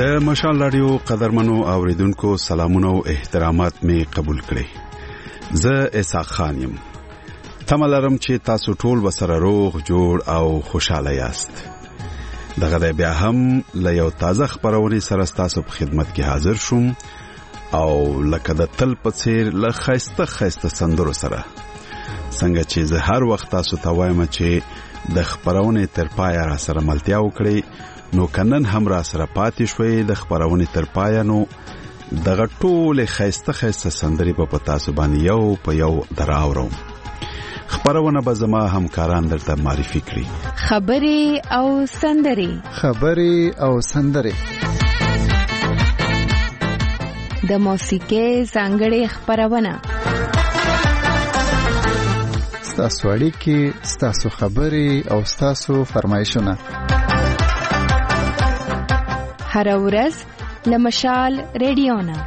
د مشال رادیو قدرمنو اوریدونکو سلامونه او احترامات می قبول کړئ. زه اسحاق خان یم. تملرم چې تاسو ټول وسره روغ جوړ او خوشاله یاست. دغه بیا هم له یو تازه خبرونه سره تاسو په خدمت کې حاضر شوم او لکه د تل په څیر له خسته سندرو سره څنګه چې زه هر وخت تاسو ته وایم چې د خبرونه تر پایه را سره ملتیا وکړئ، نو کنن هم را سره پاتې شوي د خبرونه تر پایه. نو دغه ټول خسته سندري په تاسو باندې یو په یو دراوړم. خبرونه به زما همکاران درته معرفي کړي. خبري او سندري د موسیقي ځانګړې خبرونه، ستاسو اړیکې، ستاسو خبري او ستاسو فرمایشونه هر ورځ لمشال رادیو نه.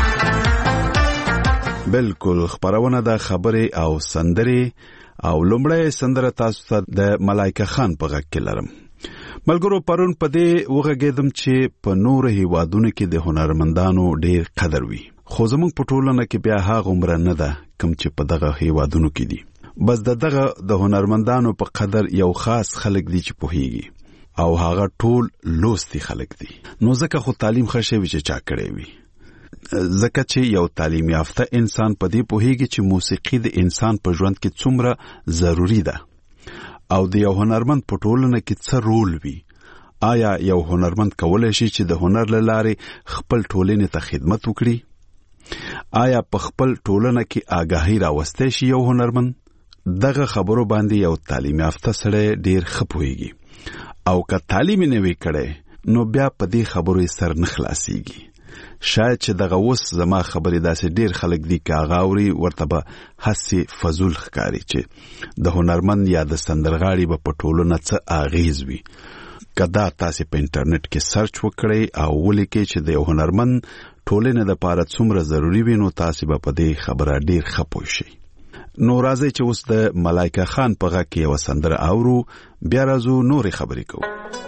بالکل خبرونه د خبري او سندري او لومړی سندره تاسو ته د ملایکه خان په غږ کې لرم. ملګرو پرون په دې وغږیدم چې په نور هیوادونو کې د هنرمندانو ډیر قدر وي، خو زموږ په ټولنه کې بیا هغه عمر نه ده کوم چې په دغه هیوادونو کې دي. بس دغه د هنرمندانو په قدر یو خاص خلک دي چې پوهیږي او هغه ټول لوستي خلک دي. نو ځکه خو تعلیم خښوي چې چا کړی وي، ځکه چې یو تعلیم یافته انسان په دې پوهیږي چې موسیقي د انسان په ژوند کې څومره ضروری ده او د یو هنرمند په ټولنه کې څه رول وي. آیا یو هنرمند کولای شي چې د هنر له لارې خپل ټولنې ته خدمت وکړي؟ آیا په خپل ټولنه کې آگاهی راوستي شي یو هنرمند؟ دغه خبرو باندې یو تعلیم یافته سره ډیر خپويږي او که تعلیم نه وی کړي نو بیا په دې خبرو سر نه خلاصيږي. شاید چې دغه وس زما خبرې داسې ډیر خلک دي کاغاوري ورته به حسي فزول ښکاری چې د هنرمند یا د سندرغاړي په پټولونه څه اغیز وي. کدا تاسو په انټرنیټ کې سرچ وکړئ او ولیکئ چې د هنرمند ټولنه د لپاره څومره ضروری وي، نو تاسو به په دې خبره ډیر خپوي شئ. نو راځي چې اوس د ملایکه خان په غږ کې یو سندره اورو، بیا راځو نورې خبرې کوو.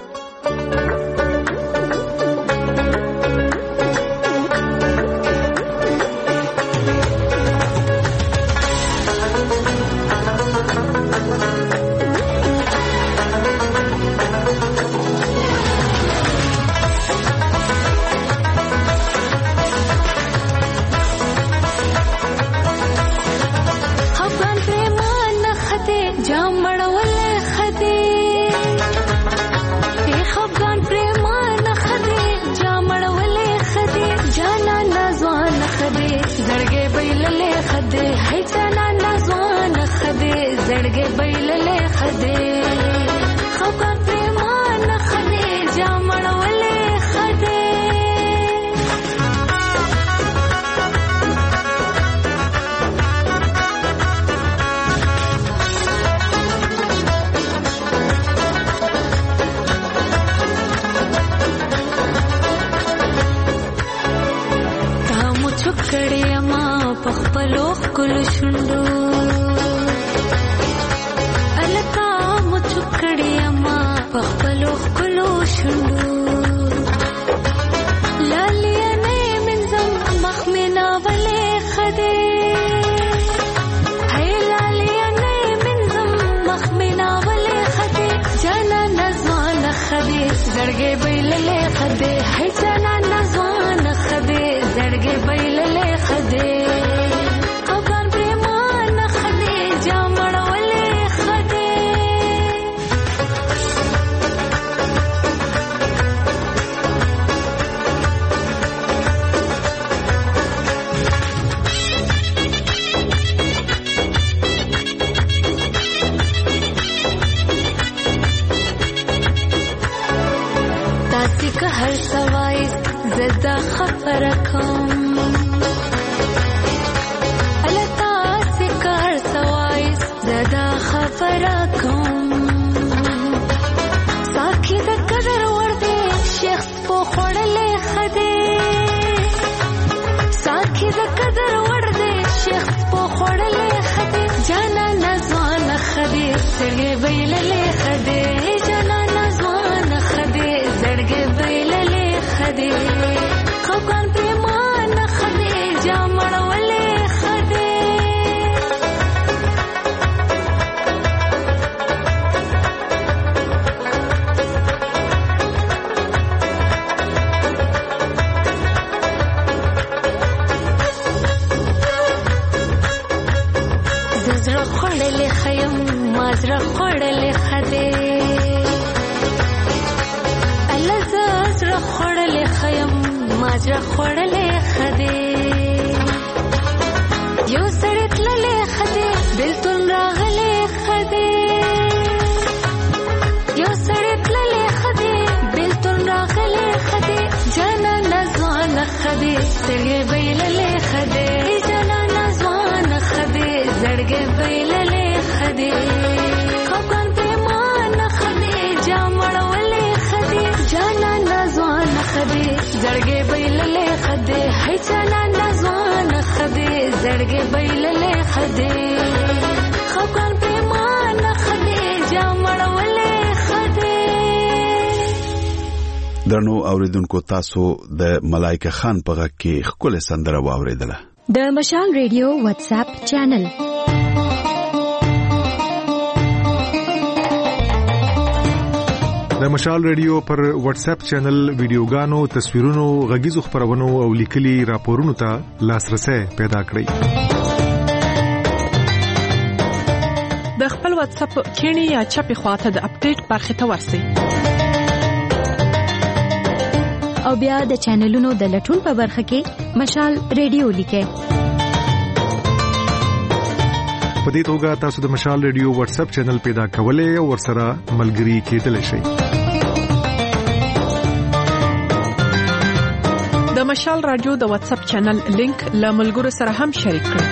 زړګې بیللې خدای جانا نازوان خدای زړګې بیللې خدای زړه خړلې خیم ما زړه خړلې خده الله زړه خړلې خیم ما زړه خړلې خده یو سړی تللې خده بلتون راغلې خده یو سړی تللې خده بلتون راغلې خده جانا نزوان خده سړی بیللې خده جانا نزوان خده زړګې بیللې خده خپل پیمان خده جامړولې خده جانا نزوان خده زړګې بیللې خده هي جانا نزوان خده زړګې بیللې خده خپل پیمان خده جامړولې خده. درنو اوریدونکو تاسو د ملائکه خان په غږ کې خپل سندره واوریدله. د مشال ریډیو واتس اپ چینل د مشال ریډیو پر واتس اپ چینل ویډیوګانو، تصویرونو، غږیزو خبرونو او لیکلي راپورونو ته لاسرسي پیدا کړئ. د خپل واتس اپ کینی یا چپی خواته د اپډیټ برخه ته ورسئ. او بیا د چینلونو د لټون په برخه کې مشال ریډیو لیکئ. په دې توګه تاسو د مشال ریډیو واتس اپ چینل پیدا کولای او ورسره ملګري کېدلی شئ. د مشال رادیو د واتس اپ چینل لینک له ملګرو سره هم شریک کړئ.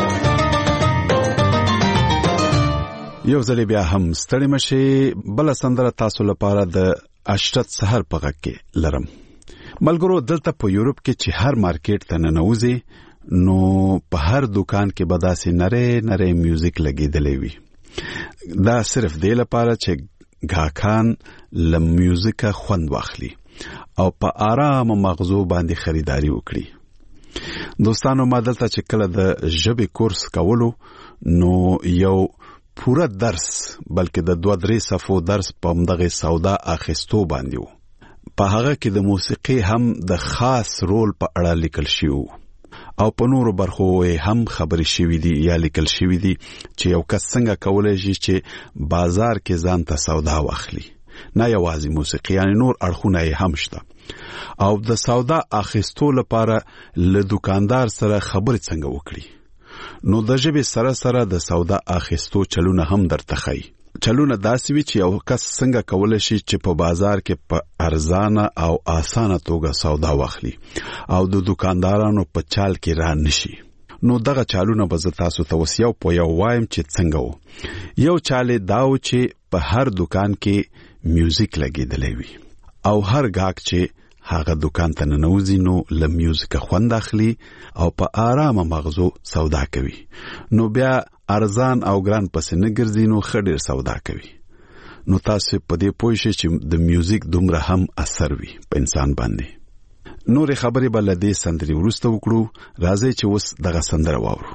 یو ځل بیا هم ستړي مشي بل سندره تاسو لپاره د اشرت سحر په غږ کې لرم. ملګرو دلته په یورپ کې چې هر مارکیټ ته ننوځي نو په هر دکان کې به داسې نری میوزیک لګیدلی وي. دا صرف دی لپاره چې غاکان له میوزیکه خوند واخلي او په آرام مغزو باندې خریداري وکړي. دوستانو ما دلته چې کله د ژبې کورس کولو نو یو پورا درس بلکې د 2-3 صفحو درس په مدغه سودا اخیستو باندې وو. په هغه کې د موسیقي هم د خاص رول په اړه لیکل شوی او په نورو برخو هم خبرې شوې دي یا لیکل شوې دي چې یو کس څنګه کولای شي چې بازار کې ځان ته سودا واخلي. نه یوازې موسیقي یعنی نور اړخونه هم شته. او د سودا اخیستو لپاره له دکاندار سره خبرې څنګه وکړي. نو د ژبې سره سره د سودا اخیستو چلونه هم درته ښيي. چلونه داسې وي چې یو کس څنګه کولای شي چې په بازار کې په ارزانه او اسانه توګه سودا واخلي او د دکاندارانو په چال کې را نشي. نو دغه چالونه به تاسو ته وسیاو په یو وایم چې څنګه وو. یو چاله داو چې په هر دکان کې میوزیک لګیدلی وي او هر غاک چې هغه دکان ته ننوځي نو له میوزیک خوند اخلي او په آرامه مغزو سودا کوي. نو بیا ارزان او ګران پسې نه ګرځي نو خډیر سودا کوي. نو تاسو په دې پوه شئ چې د میوزیک دومره هم اثر وي په انسان باندې. نورې خبرې به له دې سندرې وروسته وکړو. راځئ چې اوس دغه سندره واورو.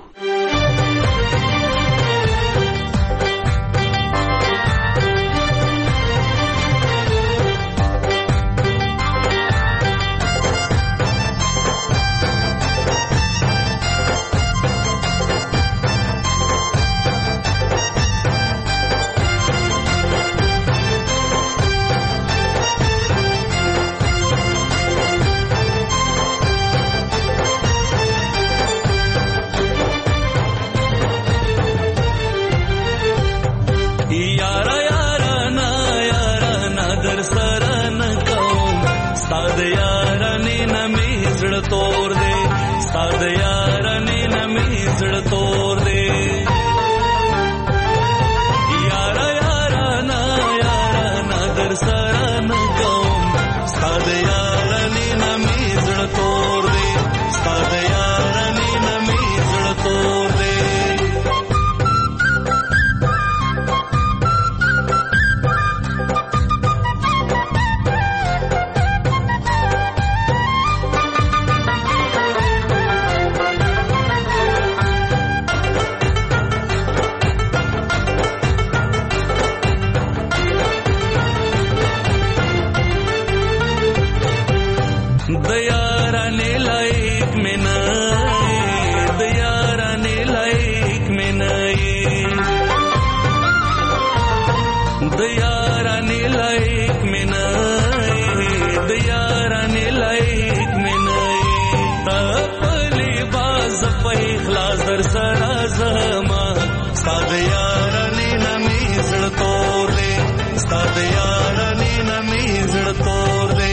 زما ستاد یارانې نمې زړه تور دی ستاد یارانې نمې زړه تور دی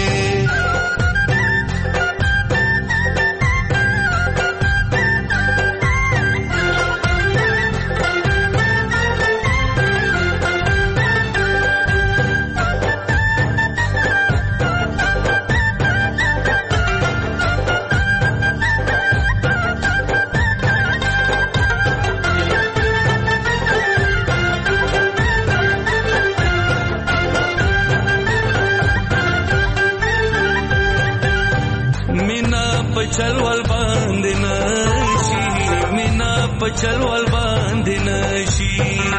چلول باندې نشي مینا په چلول باندې نشي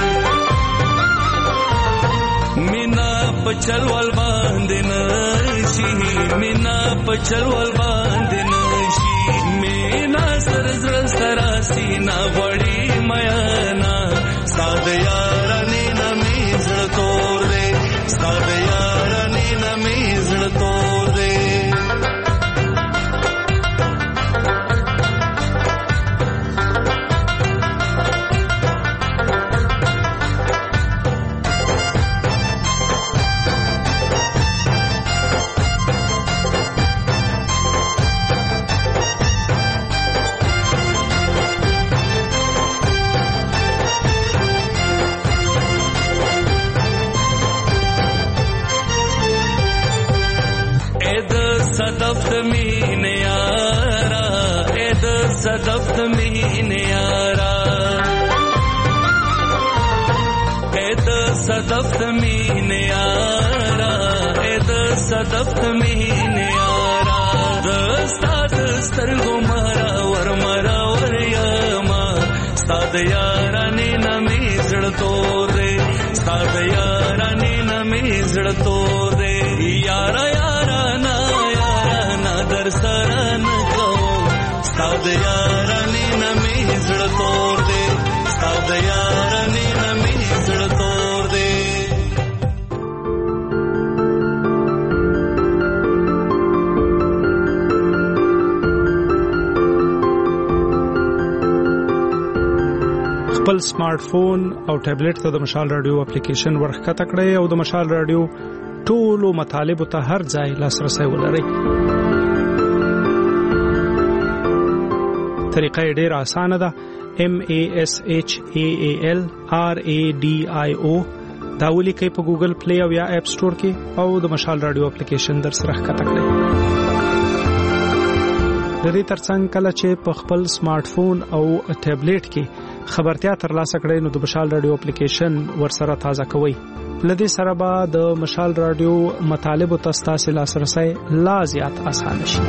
مینا په چلول باندې نشي مینا په چلول باندې نشي مینا سر زړه سره سینا وړي میانا ستاد یارانې نمې زړه تور دی ستاد یارانې نمې زړه تور دی صدف مین یارا اید صدف مین یارا اید صدف مین یارا اید صدف مین یارا دستاد سترګو مرا ور مرا ور یما ستاد یارانې نمې زړه تور دی ستاد یارانې نمې زړه تور دی یارا در سره نکو ستاد یارانې نمې زړه تور دی ستاد یارانې نمې زړه تور دی خپل سمارټ فون او ټابلیټ ته د مشال رادیو اپلیکیشن ورښکته کړئ او د مشال رادیو ټولو مطالبو ته هر ځای لاسرسی ولرئ. طریقه ډیر آسانه ده. MASHAALRADIO دا ولیکئ په ګوګل پلی او یا اپ سٹور کې او د مشال رادیو اپلیکیشن در سره ښکته کړئ. د دې ترڅنګ کله چې په خپل سمارټ فون او ټابلیټ کې خبرتیا ترلاسه کړئ نو د مشال رادیو اپلیکیشن ورسره تازه کوئ. لدې سره به د مشال رادیو مطالب او تاسو لاسرسي لا زیات آسان شي.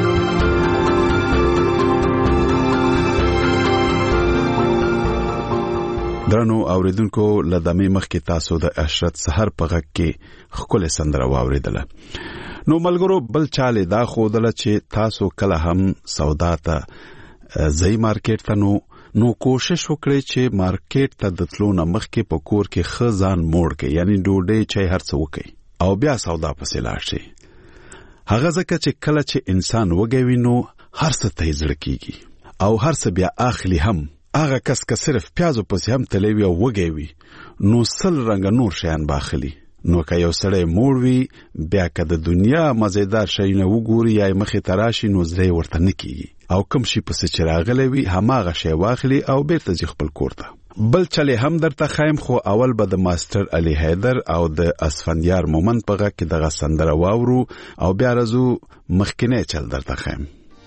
درنو اوریدونکو لدمه مخکې تاسو د اشرت سحر په غږ کې خپل سندره واوریدله. نو ملګرو بل چاله دا خودل چې تاسو کله هم سودا ته ځای مارکیټ ته نو کوشش وکړئ چې مارکیټ ته د تلو نه مخکې په کور کې خزان موړ کې یعنی ډوډۍ چای هر څه وکړئ او بیا سودا پسې لاړ شئ. هغه ځکه چې کله چې انسان وګوي نو هر څه ته زړه کیږي او هر څه بیا اخلي هم. هغه کس که صرف پیازو پسې هم تلوي او وګوي نو سل رنګ نور شیان باخلي. نو که یو سړی موړ وي بیا که د دنیا مزیدار شیونه وګوري یا مخې تراشي نو زړه ورته نه کیږي او کوم شي پسې چې راغلی وي هماغه شی واخلي او بیرته ځي خپل کور ته. بل چلې هم درته خایم خو اول به د ماستر علي حیدر او د اسفندیار مومند په غږ کې دغه سندره واورو او بیا راځو مخکینی چل درته خایم.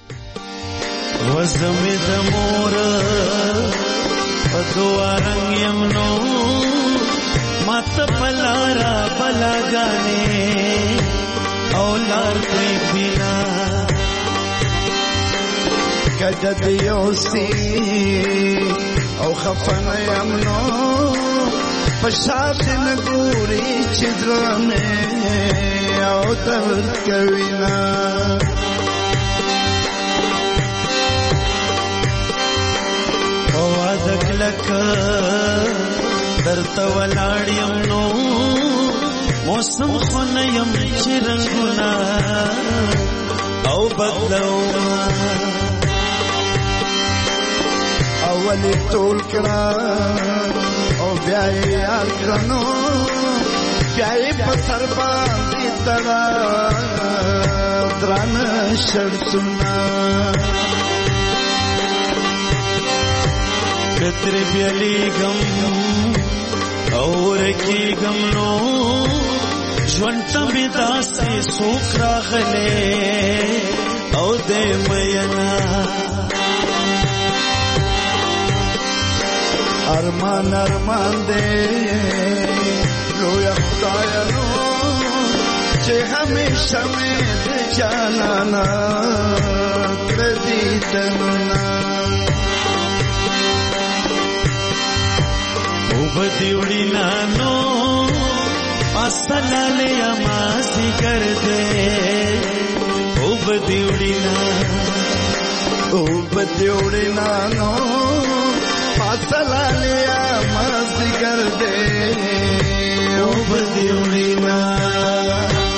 وزمې د مور په دعا رنګ یم نو مات پلارا بلاګانې او لار کوي بنا کجد یوسی او خفن یم نو پشات نګوري چې درنه او درد کوي نا دکلک درته ولاړیم نو موسم خونیم چې رنگونه او بدلو اولې ټول کړه او بیا یې یاد کړنو بیا یې په سر باندې تړه درانه شرطونه کتر بیلیګم او رکیګم نو ژوند ته مې داسې څوک راغلی او دی مینا ارمان ارمان دی لویا خدایا نو چې همیشه مې د جانانا کړه دیدنونه بدیوڑی نانو اصلا لیا ماسی کر دے او بدیوڑی نانو اصلا لیا ماسی کر دے او بدیوڑی نانو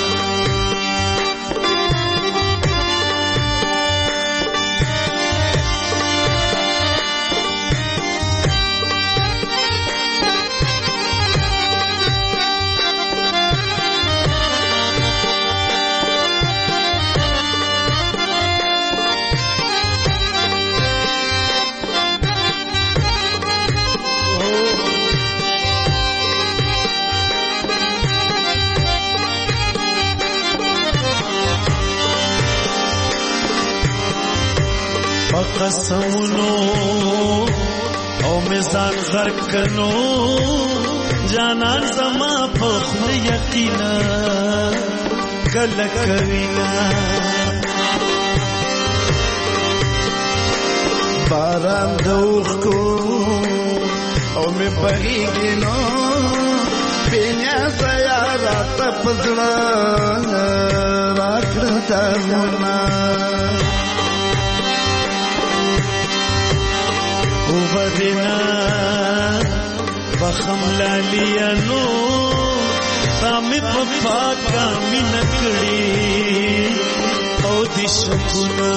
قسمونو او میزان غرق کنو جانان زما په خپل یقینا کله کوینا باران دوخ کو او می بغیږي نو بینیا سیارا تپزړه راکړه تمنا وبدنا بخم لاليانو تامي پپا کا منکړي او دې شکونا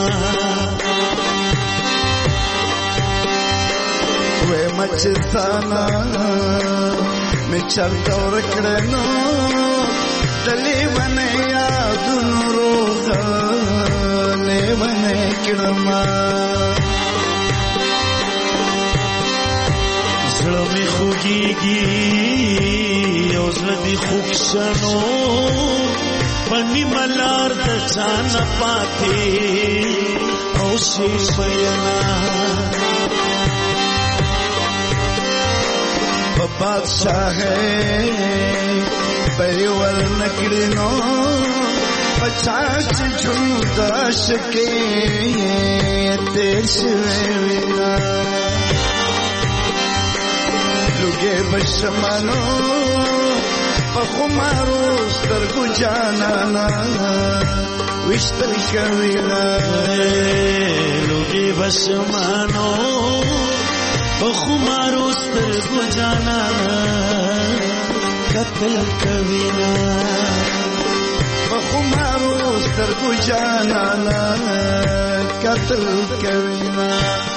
وې مچتانا می چرته ورکړنو دلی ونه یادونو روغه لیونه کړما زړه می خوږیږي او زړه دې خوښنو پنی ملار د ځان پاتې او شي بینا په بادشاہ پریور نکړنو پچاس جوړ شکه تیر شوینا لوګي بشمانو په خمارو سترګو جانانا وشتل کوینا لوګي بشمانو په خمارو سترګو جانانا قتل کوینا په خمارو سترګو جانانا قتل کوینا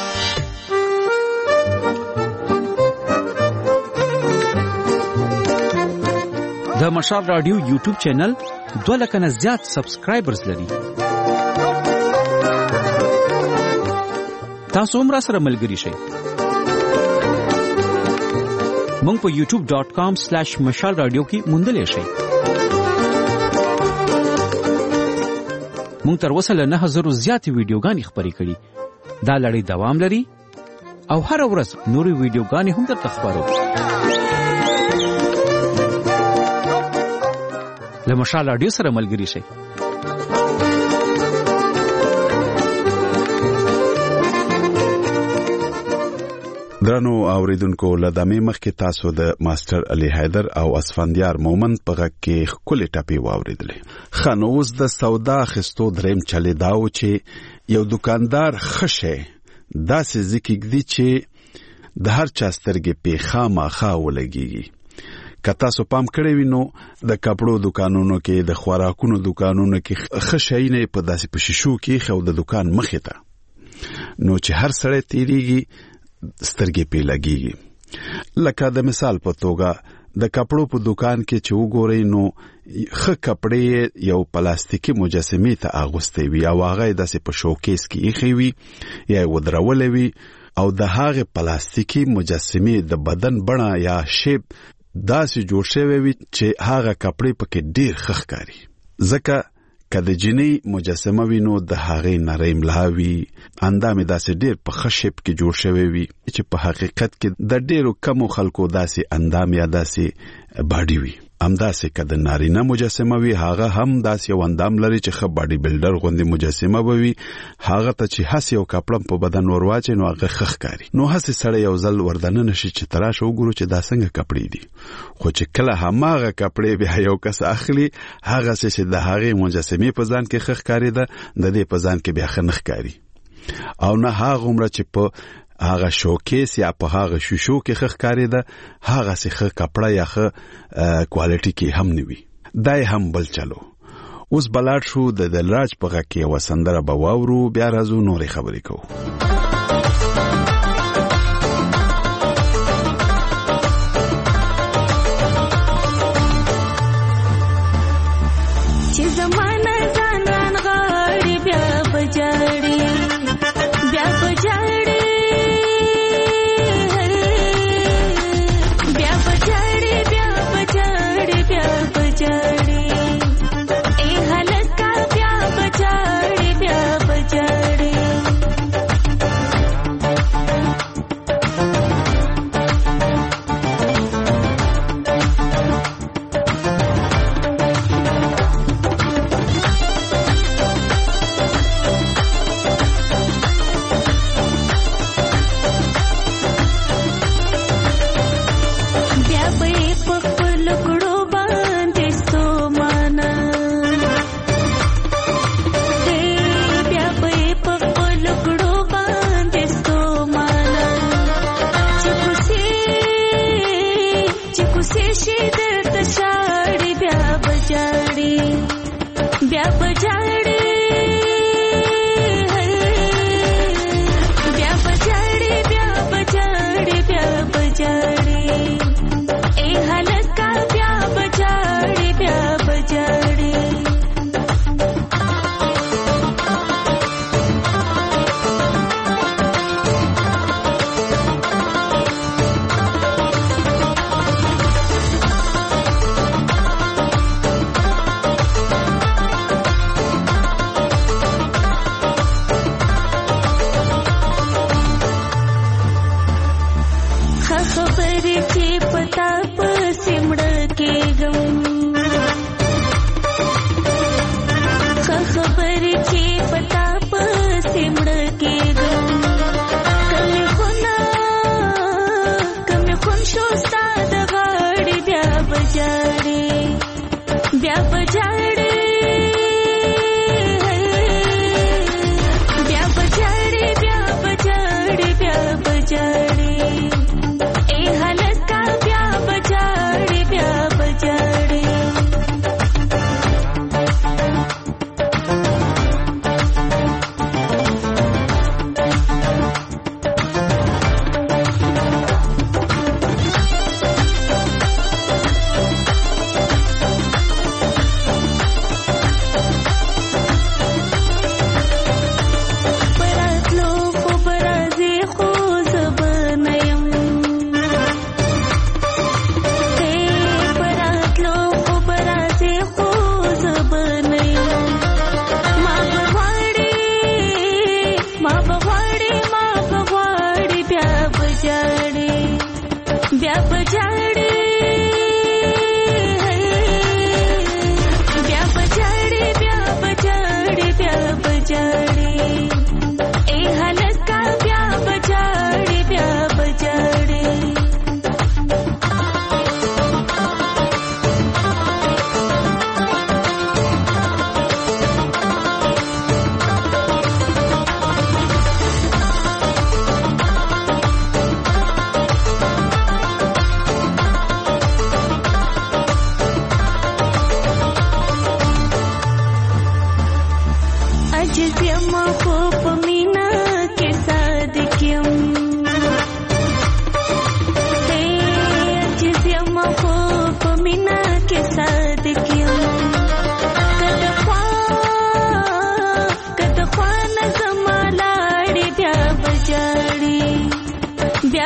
د مشال رادیو یوټیوب چینل 2 لک نه زیات سبسکرایبرز لري. تاسو هم را سره ملګری شئ. مونږ په youtube.com/مشال رادیو کې موندلې شئ. مونږ تر اوسه له 9000 زیات ویډیوګانې خپرې کړې. دا لړۍ دوام لري او هر ورځ نورې ویډیوګانې هم درته خپرو. له مشال رادیو سره ملګری شئ. درنو اوریدونکو لدمه مخکې تاسو د ماستر علي حیدر او اسفندیار مومند په غږ کې خولي ټاپي واوریدلې. خنوز د سودا خستو دریم چلی داو چې یو دکاندار خشه داسې ذکر دی چې د هر چا سترګې په خامخا ولګيږي. که تاسو پام کړی وینو د کپړو دکانونو کې د خوراکونو دکانونو کې خشاینه په داسې په شیشو کې خو د دکان مخې ته نو چې هر سړی تیریږي سترګې پې لګېږي. لکه د مثال په توګه د کپړو په دکان کې چې وګورئ نو ښه کپړې یو پلاستیکي مجسمې ته اغوستې وي او هغه یې داسې په شوکیس کې ایښې وي یا یې ودرولې وي او د هغې پلاستیکي مجسمې د بدن بڼه یا شیپ داسې جوړ شوی وي چې هغه کپړې پکې ډېر ښه ښکاري. ځکه که د جینۍ مجسمه وي نو د هغې نری ملا وي، اندام یې داسې ډېر په ښه شیپ کې جوړ شوی وي چې په حقیقت کې د ډېرو کمو خلکو داسې اندام یا داسې باډي وي. همداسې که د نارینه مجسمه وي هغه هم داسې یو اندام لري چې ښه باډي بلډر غوندې مجسمه به وي، هغه ته چې هسې یو کپړم په بدن ورواچي نو هغه ښه ښکاري. نو هسې سړی یو ځل وردننه شي چې تراشه وګورو چې دا څنګه کپړې دي، خو چې کله هماغه کپړې بیا یو کس اخلي هغسې چې د هغې مجسمې په ځان کې ښه ښکارېده د دې په ځان کې بیا ښه نه ښکاري او نه هغومره چې په هغه شوکیس یا په هغه شیشو کې ښه ښکارېده هغه سي ښه کپړه یا ښه کوالټي کې هم نه وي. دا هم بل چلو. اوس بلاړ شو د دلراج په غږ کې یوه سندره به واورو، بیا راځو نورې خبرې کوو. چې زمانه ځان رانغاړي بیا بجاړي بیا بجاړي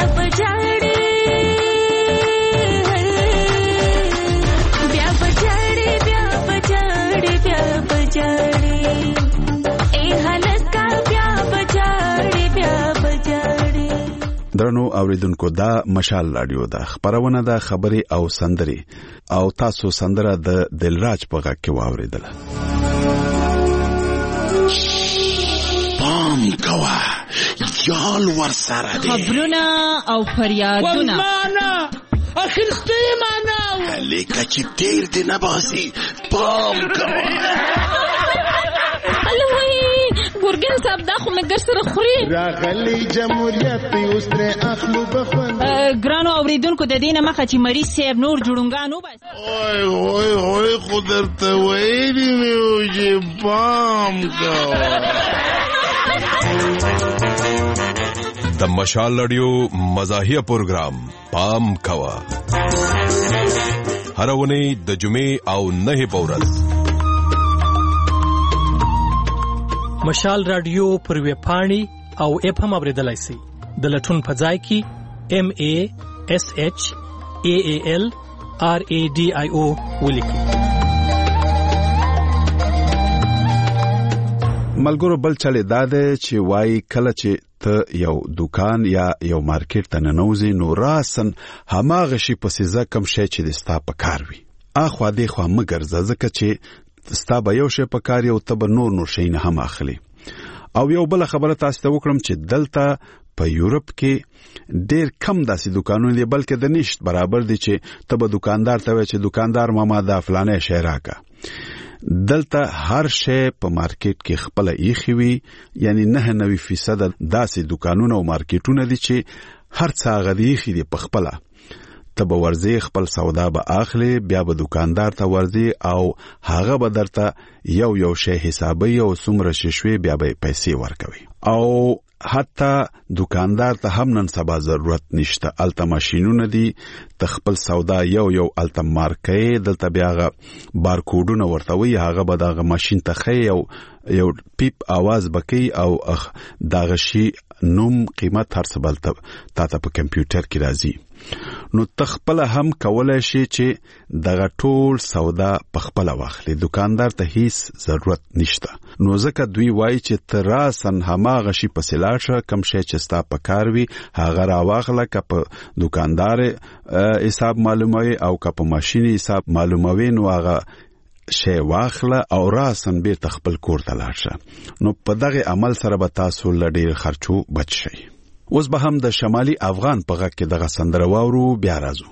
بجاړې بیا بجاړې بیا بجاړې بیا بجاړې اے هلکا بیا بجاړې بیا بجاړې. درنو اوریدونکو دا مشال رادیو ده، خبرونه ده خبري او سندري، او تاسو سندره د دلراج په غږ کې واوریدله. پام کوه یال ورسره دي خبرونه او فریادونه ورمانه اخرسته معنا لیکه چې تیر دې نه باسي. پام کوه ګورګین صاحب دا خو مګر سره خوري راغلی جمهوریت اوس تر اخلو بخون. ګرانو اوریدونکو د دینه مخه چې مریض صاحب نور جوړونګانو بس اوه خو درته ویلي مې چې پام کوه. د مشال رادیو مزاحیه پروګرام پام کوه هر ونی د جمعې او نه په ورځ. مشال رادیو پر ویب پاڼې او اپ هم اوریدلای شئ. د لټون په ځای کې MASHALRADIO ولیکئ. ملګرو بل چلے دا ده چې وای کله چې ته یو دکان یا یو مارکیټ ته ننوځې نو راسن هماغه شی په سیزه کم شي چې د ستا په کار وي. اخوا دې خوا مګرځه ځکه چې ستا به یو شی په کار یو ته به نور شي نه هم اخلي. او یو بل خبره تاسو ته وکړم چې دلته په یورپ کې ډېر کم داسې دکانونه دي بلکې د نشت برابر دي چې ته به دکاندار ته وایې چې دکاندار ماما دا فلانه شی راکا. دلته هر شی په مارکیټ کې خپل ایخي وي، یعنی 99% داسې دکانونه او مارکیټونه دي چې هر څه غديخي دي په خپل. ته به ورځي خپل سودا به اخلي، بیا به دکاندار ته ورځي او هغه به درته یو شی حسابي او څومره ششوي بیا به پیسې ورکوي. او حتی دکاندار ته هم نن سبا ضرورت نشته، الته ماشینونه دي، تخپل سودا یو الته مارکې دلته بیا بارکوډونه ورته وي، هغه به دغه ماشین ته خي او یو پیپ आवाज بکی او دغه شی نوم قیمت هر څه بلته تاسو په کمپیوټر کې راځي. نو تخپل هم کولای شي چې دغه ټول سودا په خپل واخلي، دکاندار ته هیڅ ضرورت نشته. نو ځکه دوی وایي چې تراسن هماغه شی په سلاشه کم شي چې ستا په کار وي هغه را واخله، که په دکاندار حساب معلوموي او که په ماشين حساب معلوموي نو هغه شی واخله او راسن به تخپل کور ته لاړ. نو په دغه عمل سره به تاسو لډیر خرچو بچ شئ. اوس به هم د شمالي افغان په غږ کې دغه سندره واورو، بیا راځو.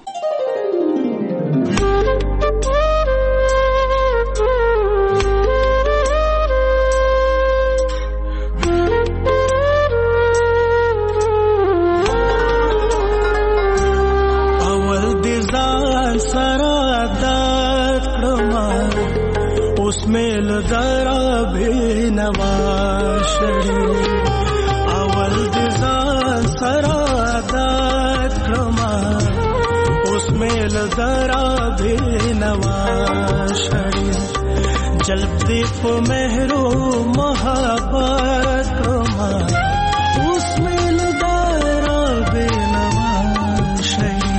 اول دې ځان سره عادت کړم اوس مې لدارا بینوا شړې. اول دې سرا عادت کړما اوس مې لدارا بینوا شړې. جلب دې په مهرو محبت کړما اوس مې لدارا بینوا شړې.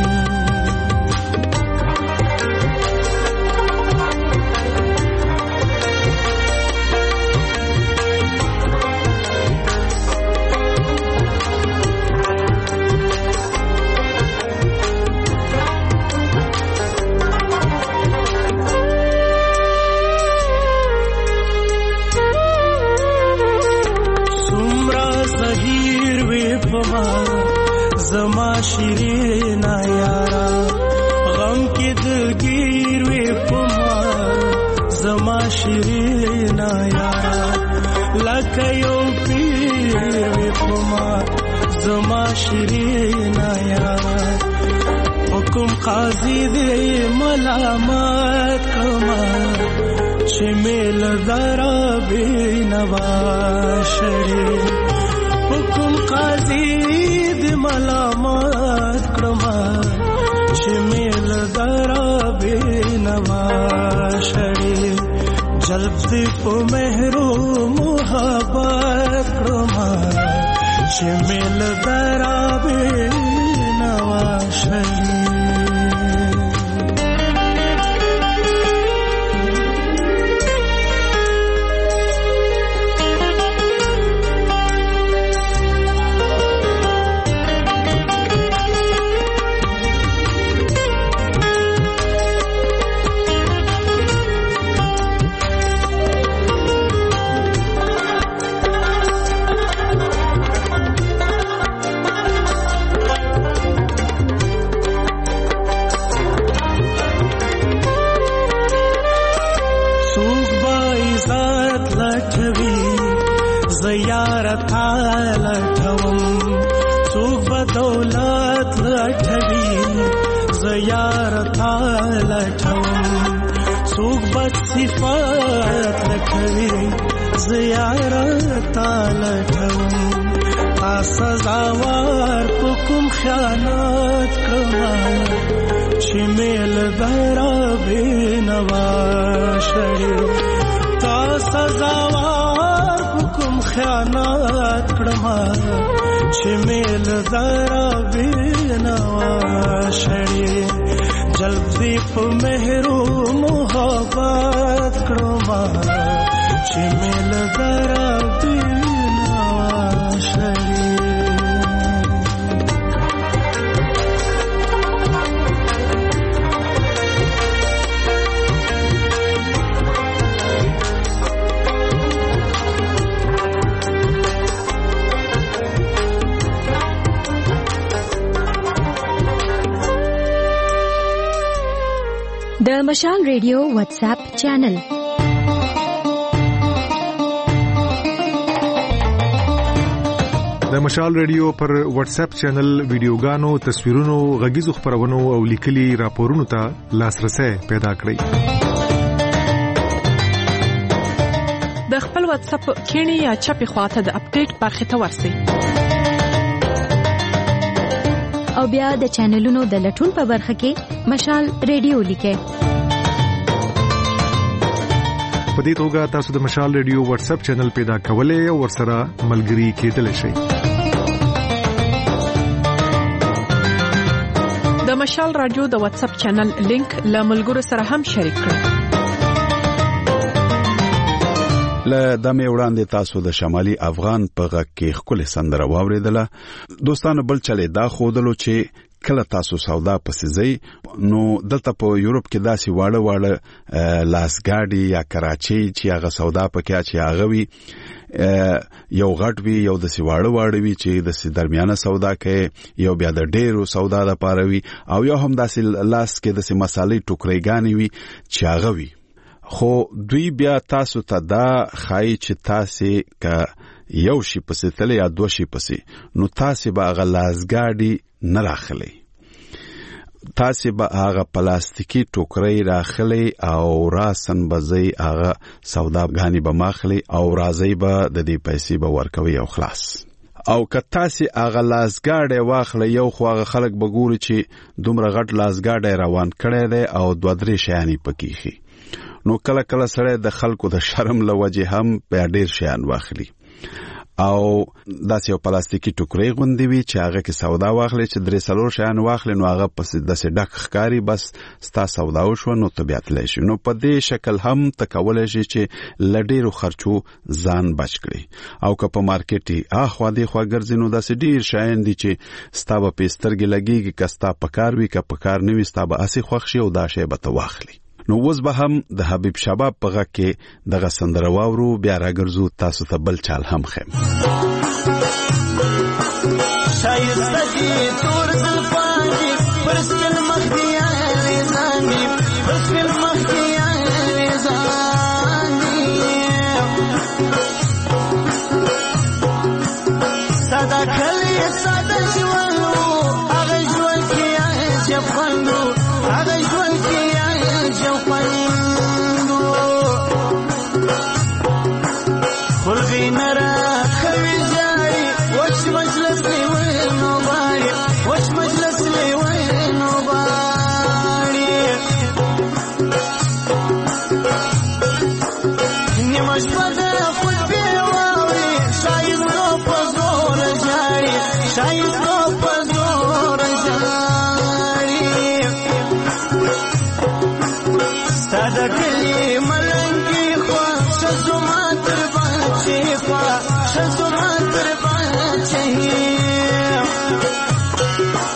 زما شیرین یارا غم کې دلګیر وې پما زما شیرین یارا لکه یو پیر وې پما زما شیرین یارا حکم قاضي دې ملامت کما چې مل زرا بینوا شړې. حکم قاضي ملامت کړما چې مل درا بینوا شړې. جلب دې په مهرو محبت کړما چې مل درابې نواشلي صفات لکوي زیارت لټوم تا سزاوار پکم خیانت کما چې میل درابې نواشړې تا سزاوار پکم خیانت کما چې میل درابې نواشړې جلب دی په مهرو محبت کړما چې مل درابې نواشړې د مشال ریډیو واتس اپ چینل د مشال ریډیو پر واتس اپ چینل ویډیوګانو تصویرونو غږیزو خبرونو او لیکلي راپورونو ته لاسرسي پیدا کړئ د خپل واتس اپ کینی یا چپی خواته د اپډیټ برخه ته ورسئ او بیا د چینلونو د لټون په برخه کې مشال ریډیو لیکه په دې توګه تاسو د مشال ریډیو واتس اپ چینل پیدا کولای او ورسره ملګري کېدلی شئ د مشال رادیو د واتس اپ چینل لینک له ملګرو سره هم شریک کړئ له دمه وړاندې تاسو د شمالي افغان په غږ کې خپل سندره واوریدله دوستانو بل چلے دا خودلو چې کله تاسو سودا پسې ځئ نو دلته په یورپ کې داسې واړه لاسګاډي یا کراچي چې هغه سودا پکې چې هغه وي یو غټ وی یو د سیواړه وی چې د درمیانه سودا کې یو بیا د ډیرو سودا د پاره وی او یو هم داسې لاس کې د مصالې ټوکرېګانی وی چې هغه وی خو دوی بیا تاسو ته دا خای چې تاسو کا یو شي پسې تل یا دوه شي پسې نو تاسو به هغه لاسګاډي نه راخلي تاسو به هغه پلاستیکي ټوکرې راخلي او راسن بځي هغه سوداګانی به ماخلي او راځي به د دې پیسې به ورکوي او خلاص او کته سي هغه لاسګاډي واخلي یو خو هغه خلک بګوري چې دومره غټ لاسګاډي روان کړي دي او دوه درې شیانی پکېخي نو کله کله سره د خلکو د شرم لوجه هم په ډیر شیان واخلي او داسې یو پلاستیکي ټوکرې غوندي وي چې هغه کې سودا واخلي چې درې څلور شیان واخلي نو هغه پس داسې ډک ښکاری بس ستا سودا وشو نو طبيعت لشي نو په دې شکل هم تکول شي چې لډیرو خرچو ځان بچ کړي او که په مارکیټي اخوا دې خوا ګرځي نو داسې ډیر شیان دي چې ستا په پسترګي لګيږي کستا پکار وي که پکار نه وي ستا به اسی خوښ شي او دا شی به ته واخلي نو اوس به هم د حبیب شباب په غږ کې دغه سندره واورو بیا راګرځو تاسو ته بل چال هم خیم شایسته دي تور زلفاني پرسکل مخدیانې زاني پرسکل مخدیانې زاني ساده کلی ساده ژوند هغه ژوند کې عجب خوند هغه ژوند کې خلقی نرا خوی جاری وش مجلس لیوینو باری وش مجلس لیوینو باری نمش بدا خود بیواوی شاید رو پزور جاری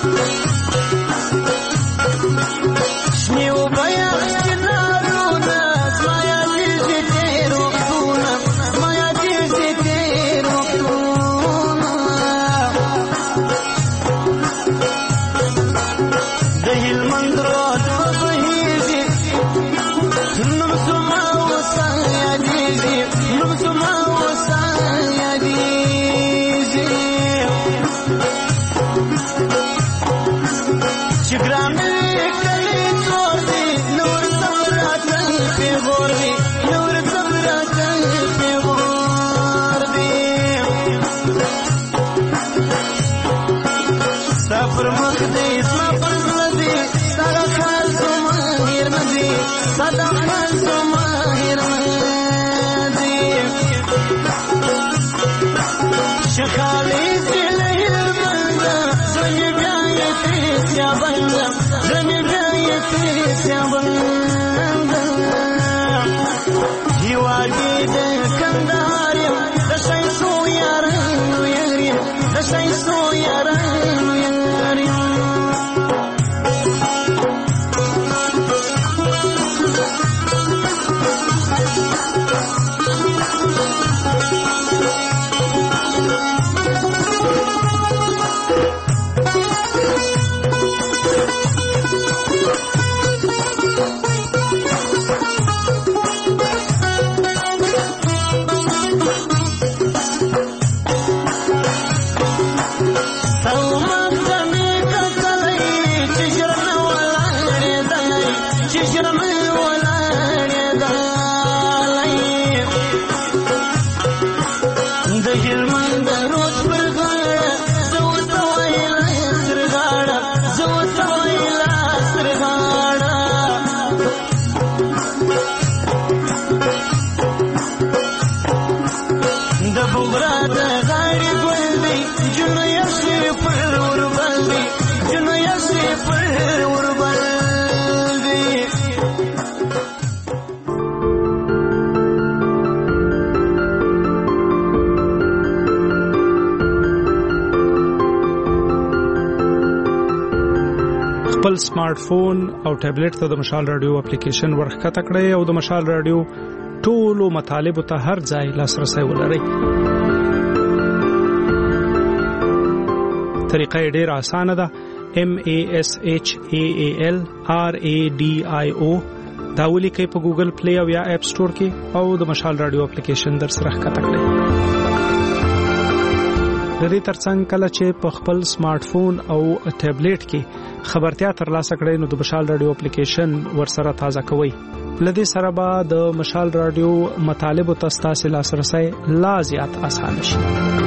خپل سمارټ فون او ټابلیټ ته د مشال رادیو اپلیکیشن ورخکته کړئ او د مشال رادیو ټولو مطالبه ته هر ځای لاسرسي ولرئ. طریقه ډېره اسانه ده. MASHAALRADIO دا ولیکئ په ګوګل پلی او یا اپ سٹور کې او د مشال رادیو اپلیکیشن در سره ښکته کړئ. د دې ترڅنګ کله چې په خپل سمارټ فون او ټابلیټ کې خبرتیا ترلاسه کړئ نو د مشال رادیو اپلیکیشن ورسره تازه کوئ. لدې سره به د مشال رادیو مطالب او تاسو لاسرسي لا زیات آسان شي.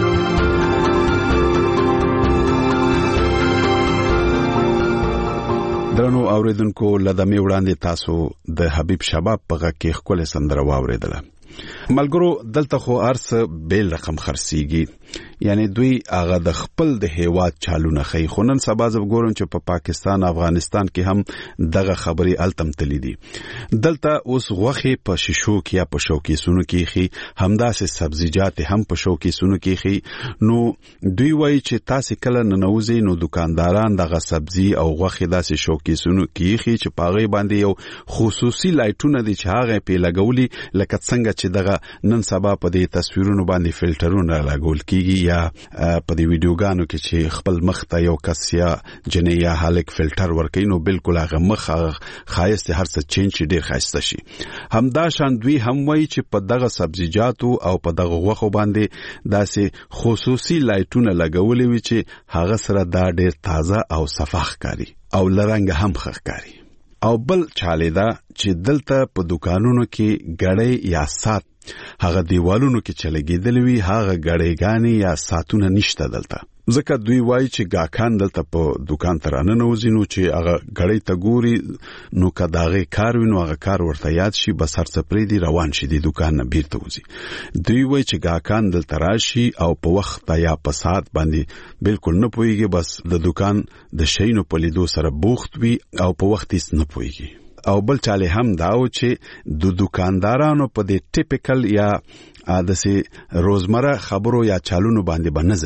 درنو اوریدونکو لدمه وړاندې تاسو د حبیب شباب په غږ کې خپل سندره واوریدله. ملګرو دلته خو ارس بیل رقم خرسيږي، یعنی دوی هغه د خپل د هیواد چالونه خي. خونن سبا زب ګورم چې په پاکستان افغانستان کې هم دغه خبري التم تللی دي. دلته اوس غوخي په شیشو کې یا په شوکیسونو کې خي، همداسې سبزیجات هم په شوکیسونو کې خي. نو دوی وایي چې تاسو کله ننوځي نو دکانداران دغه سبزی او غوخي داسې شوکیسونو کې خي چې پاغي باندې یو خصوصي لایټونه دي چې هغه په لګولي، لکه څنګه چې دغه نن سبا په دې تصویرونو باندې فلټرونه لګول کیږي یا په دې ویډیوګانو کې چې خپل مخ ته یو کس یا جنې یا هالک فلټر ورکړي نو بالکل هغه مخ خایسته هر څه چینج ډیر خایسته شي. همدا شان دوی هم وایي چې په دغه سبزیجاتو او په دغه غوښو باندې داسې خصوصي لایټونه لګولې وي چې هغه سره دا ډیر تازه او صفاح ښکاري او لرنګ هم ښکاري. او بل چاله دا چې دلته په دکانونو کې غړې یا سات هغه دیوالونو کې چلګېدلې وي، هغه غړېګانی یا ساتونه نشته دلته. ځکه دوی وایي چې گاکان دلته په دکان ترانه نوځینو چې هغه غړې ته ګوري نو کداغه کار وینو هغه کار ورته یاد شي، بس هر څه پرې دی روان شي د دکان نه بیرته وځي. دوی وایي چې گاکان دلته راشي او په وخت یا په ساعت باندې بالکل نه پويږي، بس د دکان د شینو په لیدو سره بوخت وي او په وخت یې نه پويږي. او بل چاله هم داو چې د دکاندارانو په دې ټیپیکل یا عادسي روزمره خبرو یا چالونو باندې بنځي.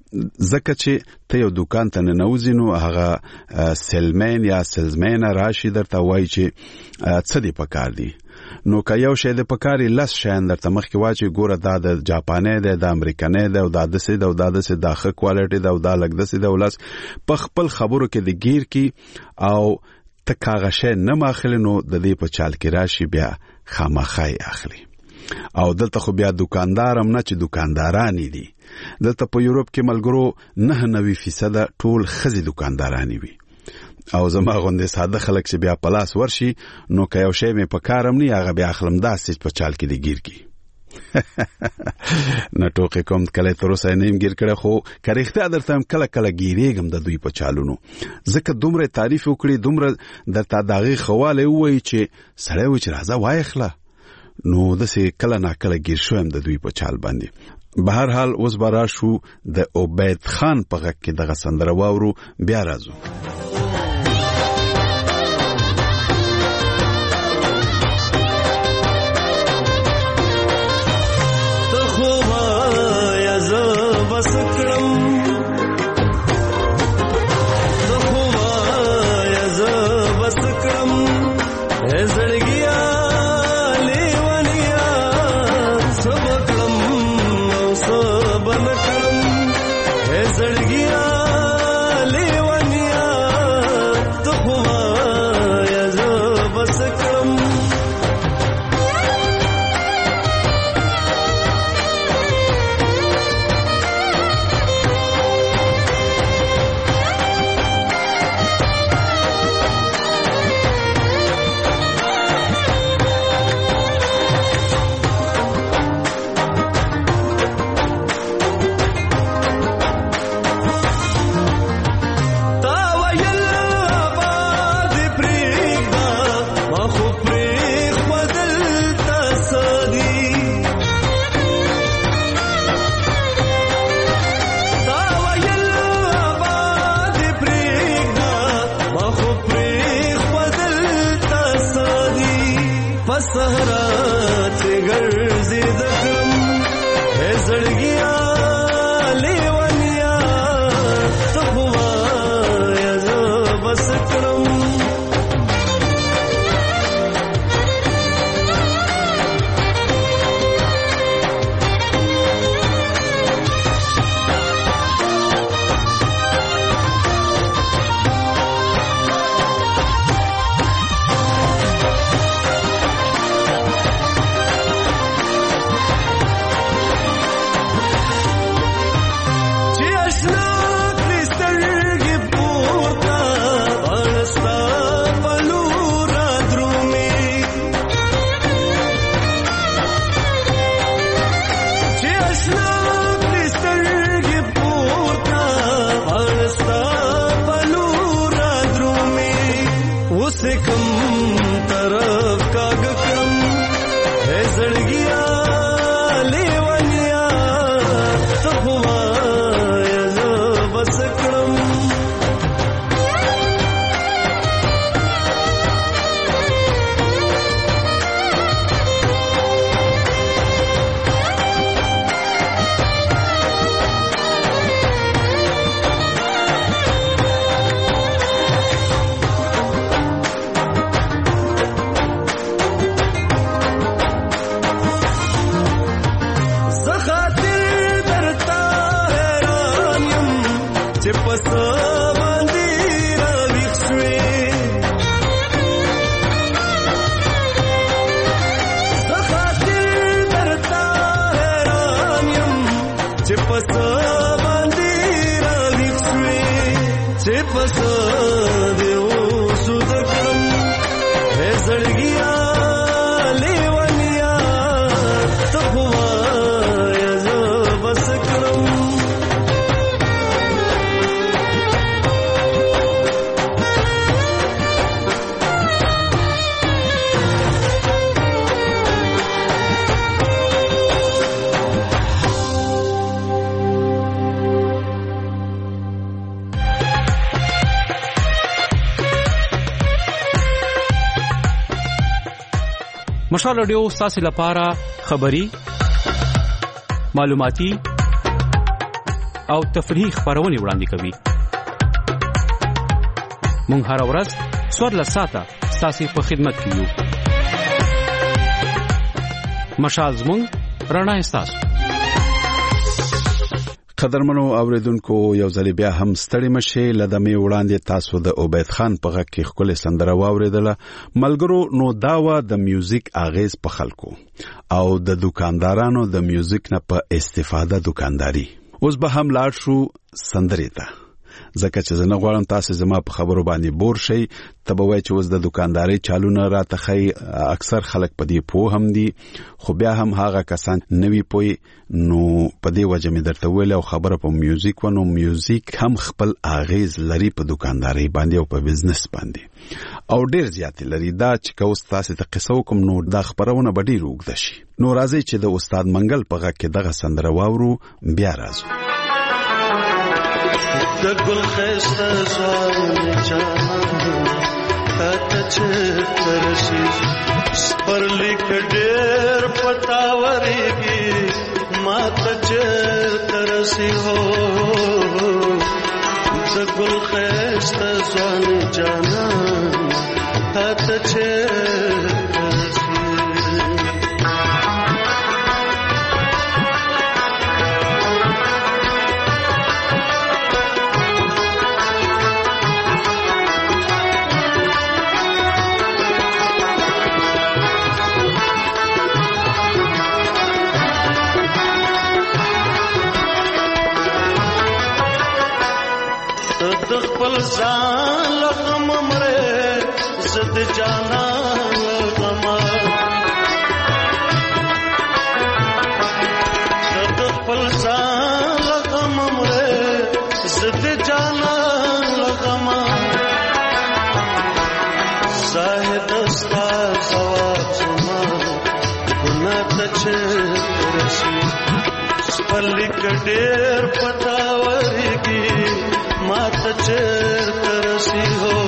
ځکه چې ته یو دکان ته ننوځې نو هغه سیلمین یا سیلزمین راشي درته وایي چې څه دې پکار دي. نو که یو شی د پکاري لس شیان درته مخکې واچي ګوره دا د جاپاني دی د امریکني دی او دا داسې دی او دا داسې دا ښه کوالټي دی او دا لږ داسې دی او لس په خپل خبرو کې د ګیر کی او ته کاغه شی نه ماخلي نو د دې په چال کې راشي بیا خامخای اخلي. او دلته خو بیا دکاندار هم نه چې دکاندارانی دي. دلته په یورپ کې ملګرو 99% ټول ښځې دکاندارانی وي او زما غوندې ساده خلک چې بیا پلاس ورشي نو که یو شی مې په کارم نه هغه بیا اخلم داسې په چال کې دی ګیر کی. نه ټوکې کوم کله تر اوسه نیم ګیر کړی خو که رښتیا درته هم کله کله ګیرېږم د دوی په چالونو ځکه دومره تعریف وکړي دومره درته د هغې ښه والی ووایي چې سړی وایي چې راځه وایخله نو داسې کله ناکله ګیر شویم د دوی په چال باندې. به هر حال اوس به راشو د عبید خان په غږ کې دغه سندره واورو بیا راځو. مشال رادیو ستاسو لپاره خبری، معلوماتي او تفریحي خبرونه وړاندې کوي. مونږ هر ورځ 14 ساعته ستاسو په خدمت کې یو. مشال زمونږ رڼا ستاسو. قدرمنو اوریدونکو یو ځل بیا هم ستړي مشه لدمه وړاندې تاسو د عبید خان په غږ کې خپل سندره واوریدله. ملګرو نو داوا د میوزیک اغیز په خلکو او د دکاندارانو د میوزیک نه په استفاده دکانداري. اوس به هم لاړ شو سندرې ته. ځکه چې زه نه غواړم تاسو زما په خبرو باندې بور شئ. ته به وایې چې اوس د دکاندارۍ چالونه راته ښایي. اکثر خلک په دې پوه هم دي، خو بیا هم هغه کسان نه وي پوه. نو په دې وجه مې درته ویل او خبره په میوزیک و. نو میوزیک هم خپل اغیز لري په دکاندارۍ باندې او په بزنس باندې او ډېر زیات لري. دا چې که اوس تاسو ته قصه وکم نو دا خبرونه به ډېر اوږده شي. نو راځئ چې د استاد منګل په غږ کې دغه سندره واورو، بیا راځو. د ګل خسته ځوان جانا ته چې ترشي پر لیک ډېر پتاوريږي ما ته چې ترسي هو. د ګل خسته ځوان جانا ته چې ځان لغم مره زد جانا لغم زد خپل ځان لغم مره زد جانا لغم زاهد استا ثواب زما ګنا ته چې رسي خپل کډیر پتاوريږي ما ته چې ترسي هو.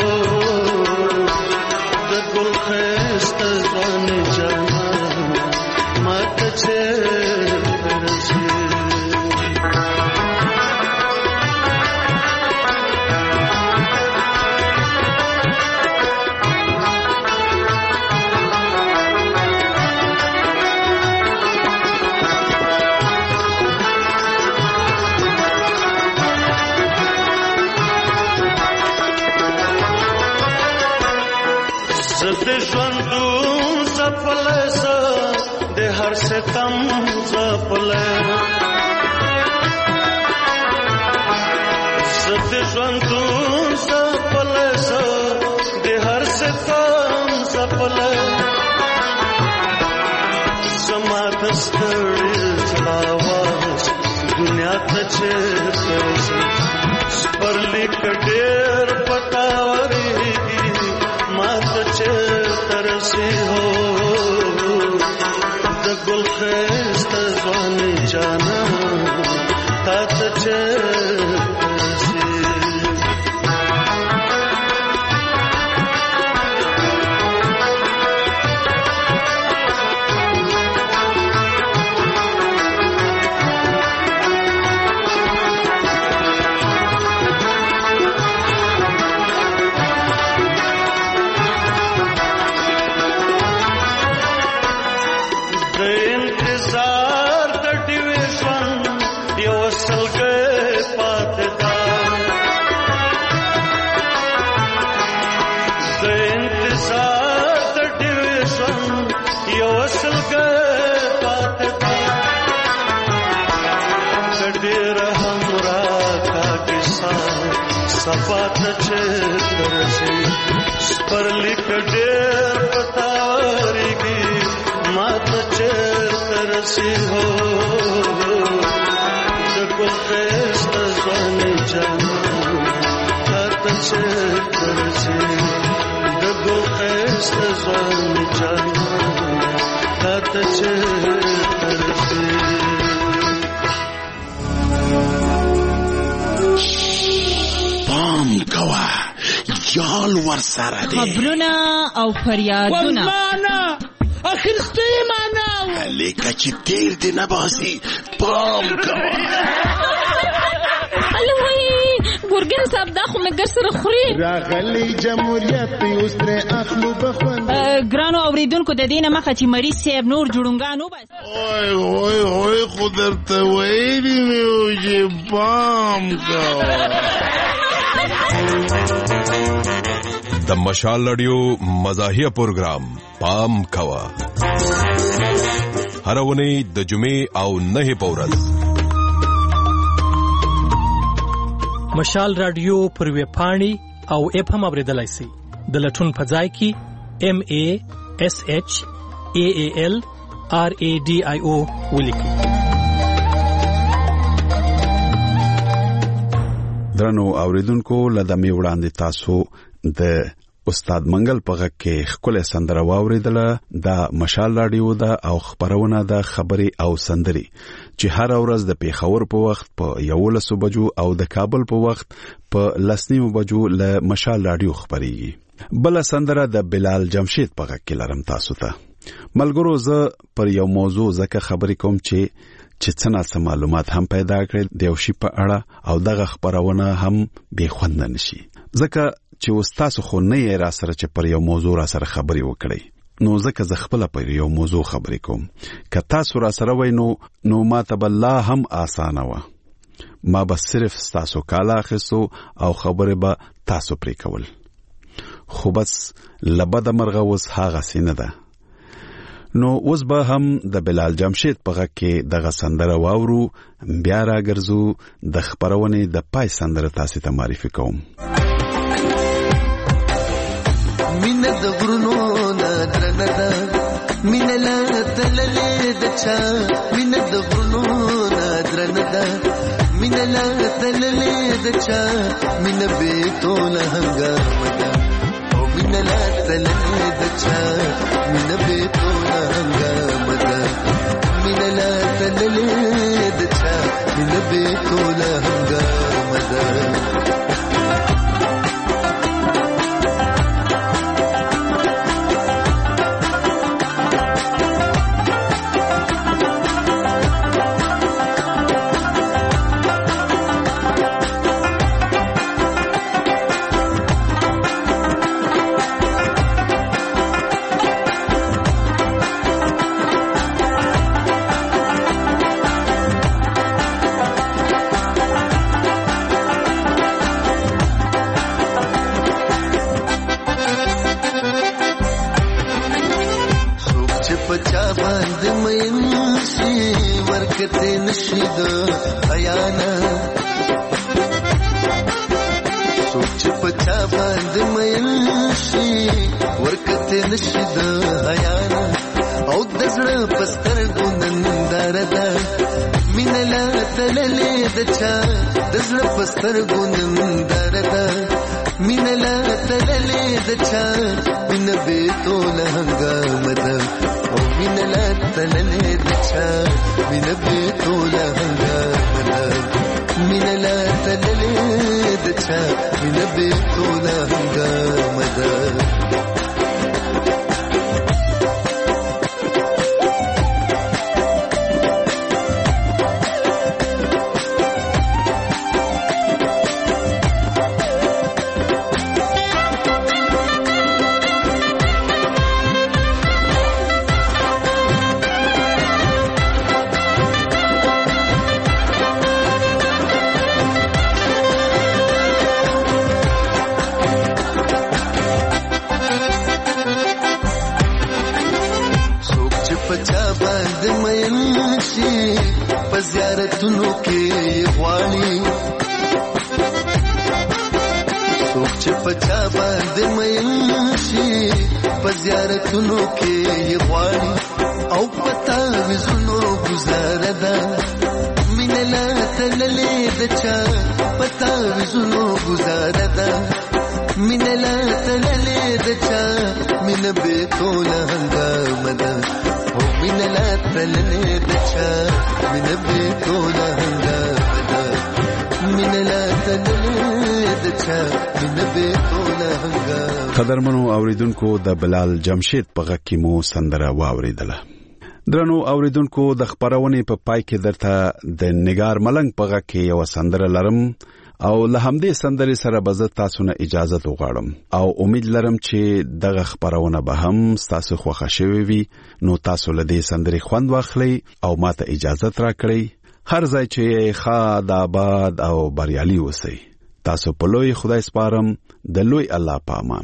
د ګل خسته ځوان جانا ما ته چې ترسي. زد ژوندون زپله زه د هر ستم زپله زد ژوندون زپله زه د هر ستم زپله زما د ستړي زړه आवाज دنیا ته چې ترسي پر لیک ډېر پتاوريږي ما ته چې ترسي هو. د ګل خسته ځوان جانا تا ته چې ترسي. सपात छे तरसी पर लिख ढेर पतावरीगी मात छे तरसी हो. जगो खस्त ज़वानी जाना हाथ छे तरसी जगो खस्त ज़वानी जाना हाथ छे तरसी. کوا یال ور سره دی خبرونه او فریادونه ولمانه اخرسته معنا لیکه چې تیر دی نه باسي پام کوا الله وای ګورګین صاحب دا خو مګر سره خوري راغلی جمهوریت اوس تر اخلو بخوند ګرانو اوریدونکو د دینه مخه چې مریض صاحب نور جوړونګانو بس اوه خو درته ویلي مې و چې پام کوه د مشال رادیو مزاحیه پروګرام پام کوه هر اونۍ د جمعې او نه په ورځ مشال رادیو پر ویب پاڼې او اپ هم اوریدلای شئ د لټون په ځای کې MASHALRADIO ولیکئ. درنو اوریدونکو لدمې وړاندې تاسو د استاد منګل په غږ کې خپل سندره واوریدله د مشال رادیو دا او خبرونه د خبري او سندري چې هر ورځ د پیښور په وخت په 11 بجو او د کابل په وخت په 10 بجو له مشال رادیو خبريږي. بل سندره د بلال جمشید په غږ کې لرم تاسو ته. ملګرو زه پر یو موضوع زکه خبرې کوم چې څه معلومات هم پیدا کړي د یو شی په اړه او دغه خبرونه هم به خوند نشي ځکه چې استاد خو نه یې را سره چې پر یو موضوع را سره خبري وکړي نو ځکه ز خپل پر یو موضوع خبرې کوم که تاسو را سره وای نو ما ته بالله هم آسانه و ما به صرف تاسو کاله خسو او خبره به تاسو پرې کول خو بس لبد مرغه وس هاغه سینه ده نو اوس به هم د بلال جمشید په غږ کې دغه سندره واورو بیا راګرځو د خبرونې د پای سندره تاسو ته معرفي کوم. مینه د غرونو درنه ده مینه لا تللې د چا مینه د غرونو درنه ده مینه لا تللې د چا مینه به توله هنګامه ده او مینه لا تللې د چا مینه به توله هنګامه ده مینه لا تللې د چا مینه به توله هنګامه ده. قدرمنو اوریدونکو د بلال جمشید په غږ کې مو سندره واوریدله. درنو اوریدونکو د خبرونې په پای کې درته د نگار ملنګ په غږ کې یو سندره لرم او له همدې سندرې سره به زه تاسو نه اجازه وغواړم او امید لرم چې دغه خبرونه به هم تاسو خوښه شوي وي. نو تاسو له دې سندرې خوند واخلئ او ماته اجازه راکړئ. هر ځای چې ښاد آباد او بریالي اوسئ. تاسو په لوی خدای سپارم. د لوی الله په امان.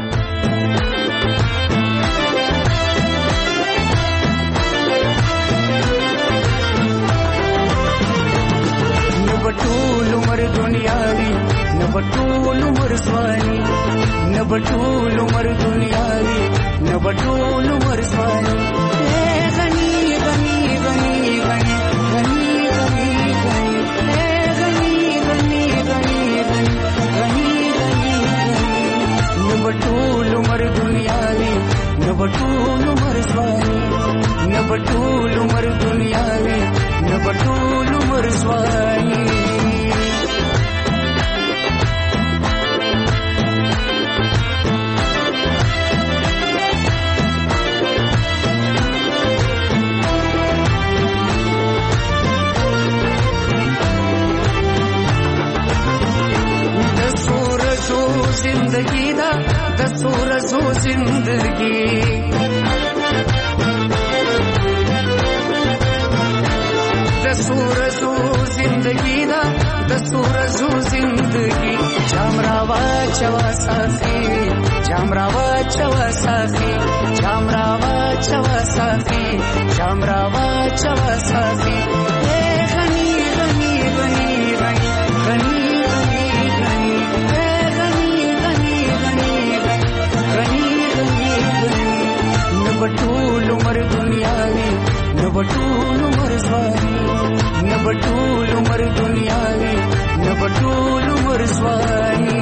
نبټول عمر دنیاوی نبټول عمر سوانی نبټول عمر دنیاوی نبټول عمر سوانی غنی غنی غنی غنی غنی غنی غنی غنی غنی غنی غنی غنی نبټول عمر دنیاوی نبټول عمر سوانی نبټول عمر دنیاوی نبټول عمر سوانی زندگی دا د سورزو زندگی د سورزو زندگی دا د سورزو زندگی چامراوا چوا ساخی چامراوا چوا ساخی چامراوا چوا ساخی چامراوا چوا ساخی غنی غنی غنی غنی غنی نبټول عمر دنیاوی نبټول عمر سوانی نبټول عمر دنیاوی نبټول عمر سوانی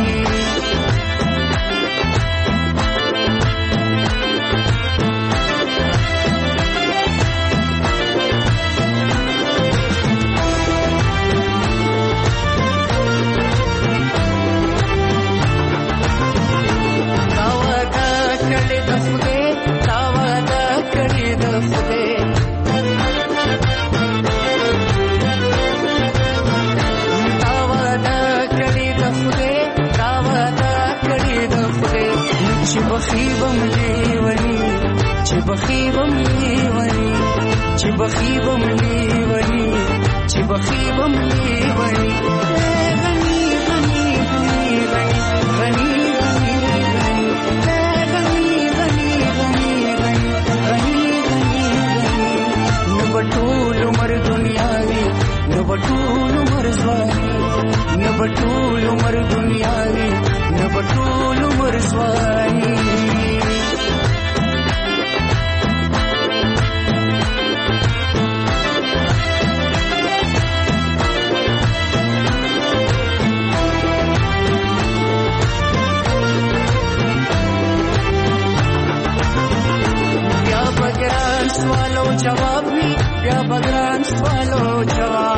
بخیبم لیونی چې بخیبم لیونی چې بخیبم لیونی غنی غنی غنی غنی غنی غنی غنی غنی غنی غنی غنی نبټول عمر دنیاوی نبټول عمر سوانی نبټول عمر دنیاوی نبټول عمر سوانی سوالو جواب وی بیا بګران سوالو جواب